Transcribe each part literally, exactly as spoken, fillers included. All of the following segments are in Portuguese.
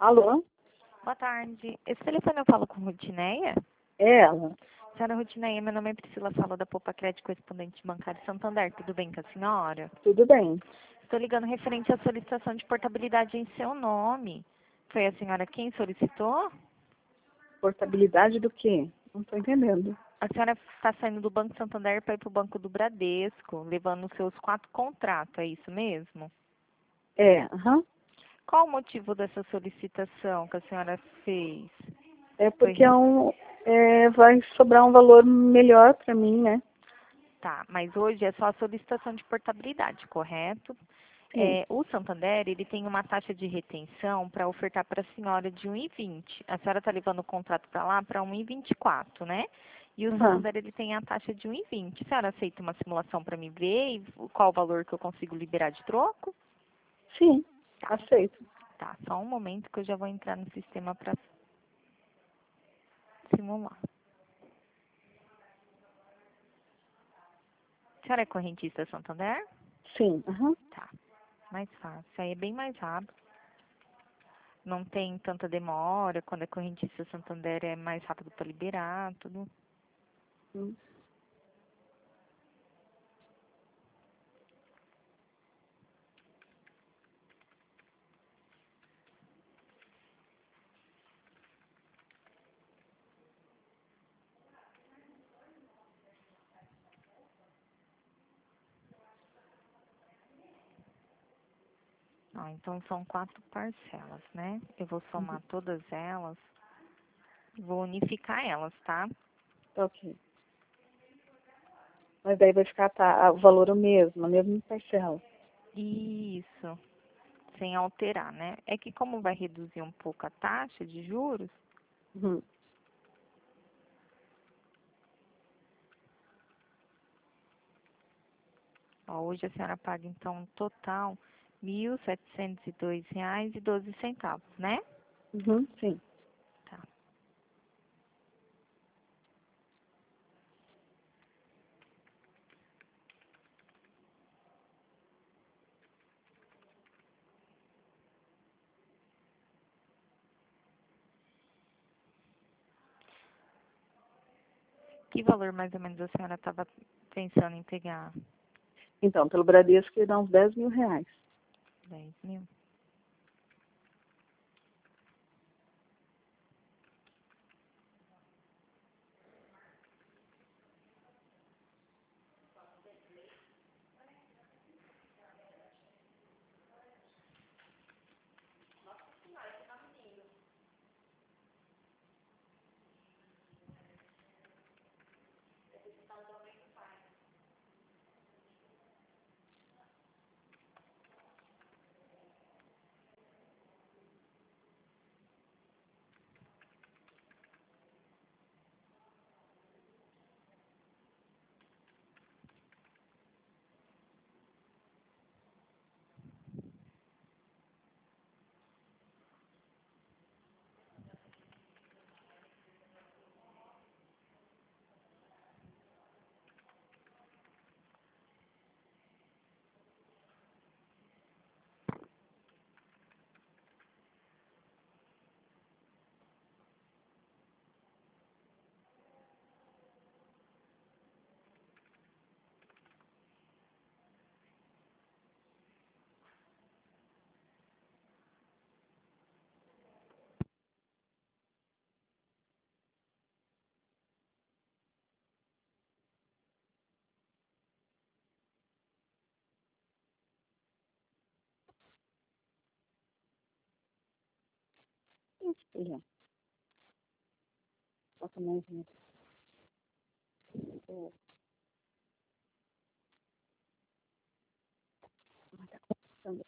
Alô? Boa tarde. Esse telefone eu falo com Rutineia? É ela. Senhora Rutineia, meu nome é Priscila, falo da Poupa Crédito Correspondente Bancário Santander. Tudo bem com a senhora? Tudo bem. Estou ligando referente à solicitação de portabilidade em seu nome. Foi a senhora quem solicitou? Portabilidade do quê? Não estou entendendo. A senhora está saindo do Banco Santander para ir para o Banco do Bradesco, levando os seus quatro contratos, é isso mesmo? É, aham. Qual o motivo dessa solicitação que a senhora fez? É Foi porque é um, é, vai sobrar um valor melhor para mim, né? Tá, mas hoje é só a solicitação de portabilidade, correto? Sim. É, o Santander, ele tem uma taxa de retenção para ofertar para a senhora de um vírgula vinte. A senhora está levando o contrato para lá para um vírgula vinte e quatro, né? E o Aham. Santander, ele tem a taxa de um vírgula vinte. A senhora aceita uma simulação para me ver e qual o valor que eu consigo liberar de troco? Sim, Tá, aceito. tá, só um momento que eu já vou entrar no sistema para simular. A senhora é correntista Santander? Sim, aham. Tá, mais fácil. Aí é bem mais rápido. Não tem tanta demora, quando é correntista Santander é mais rápido para liberar, tudo. Hum. Ah, então são quatro parcelas, né? Eu vou somar todas elas, vou unificar elas, tá? Ok. Mas daí vai ficar tá, o valor o mesmo, a mesma parcela. Isso, sem alterar, né? É que como vai reduzir um pouco a taxa de juros, Uhum. ó, hoje a senhora paga então um total mil setecentos e dois reais e doze centavos, né? Uhum, sim. Tá. Que valor mais ou menos a senhora estava pensando em pegar? Então, pelo Bradesco ia dar uns dez mil reais. Dez mil? Isso, Falta mais um. É. Ah, tá começando.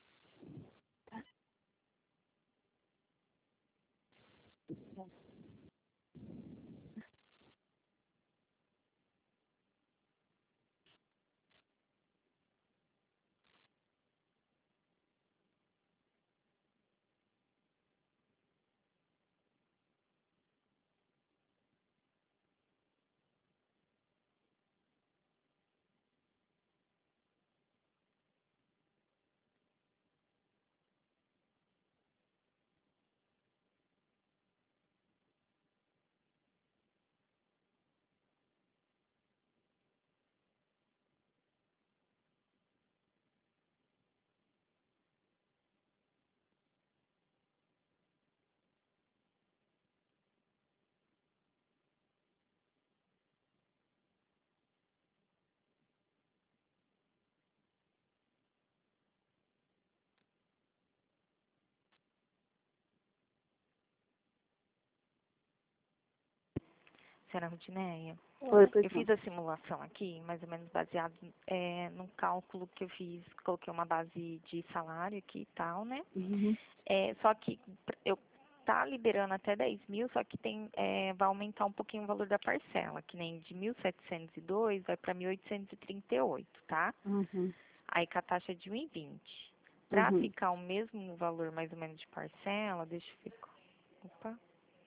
senhora Rudinéia? Oi, pois Eu não. fiz a simulação aqui, mais ou menos baseado é, num cálculo que eu fiz, coloquei uma base de salário aqui e tal, né? Uhum. É, só que eu tá liberando até dez mil, só que tem, é, vai aumentar um pouquinho o valor da parcela, que nem de mil setecentos e dois vai para mil oitocentos e trinta e oito, tá? Uhum. Aí com a taxa de um e vinte. Para Uhum. ficar o mesmo valor mais ou menos de parcela, deixa eu ver. Opa.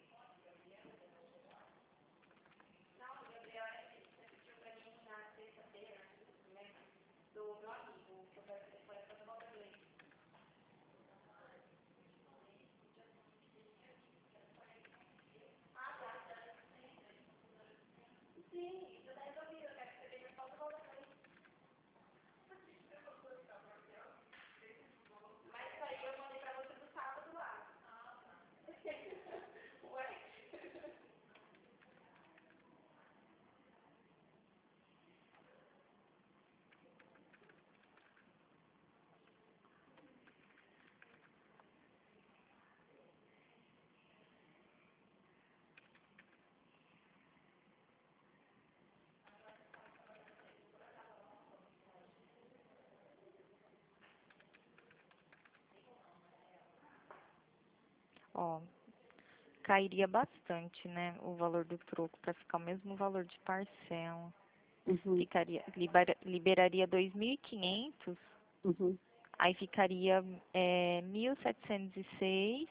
Ó, cairia bastante, né, o valor do troco para ficar o mesmo valor de parcela. Uhum. Ficaria, libera- liberaria dois mil e quinhentos, Uhum. aí ficaria é, mil setecentos e seis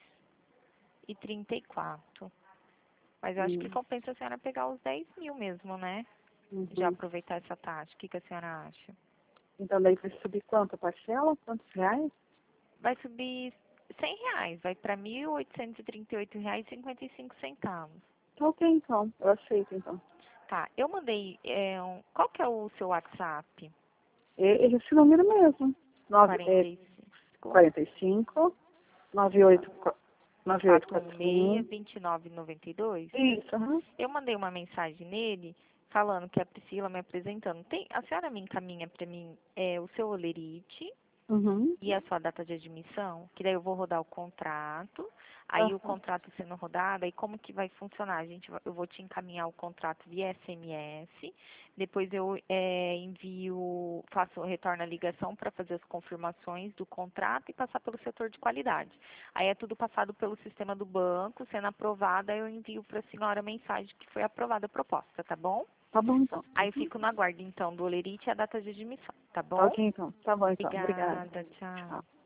e trinta e quatro. Mas eu acho que Uhum. compensa a senhora pegar os dez mil mesmo, né? Já Uhum. aproveitar essa taxa. O que, que a senhora acha? Então daí vai subir quanto a parcela? Quantos reais? Vai subir cem reais, vai para mil oitocentos e trinta e oito reais e cinquenta e cinco centavos. Tá ok, então. Eu aceito, então. Tá, eu mandei, é, um, qual que é o seu WhatsApp? E, esse número mesmo. Nove, é, quarenta e cinco, quarenta e cinco, nove oito, nove oito quatro quatro seis, um. vinte e nove, noventa e dois. Isso, aham. Eu mandei uma mensagem nele falando que a Priscila me apresentando. Tem, a senhora me encaminha para mim é, o seu olerite Uhum. e a sua data de admissão, que daí eu vou rodar o contrato. Aí o Aham. contrato sendo rodado, aí como que vai funcionar? A gente, vai- eu vou te encaminhar o contrato via S M S, depois eu é, envio, faço, retorno a ligação para fazer as confirmações do contrato e passar pelo setor de qualidade. Aí é tudo passado pelo sistema do banco, sendo aprovada, eu envio para a senhora a mensagem que foi aprovada a proposta, tá bom? Tá bom, então. Aí eu Uhum. fico no aguardo, então, do olerite e a data de admissão, tá Tá bom? ok, então. Tá bom, então. Obrigada. Obrigada, tchau. Tchau.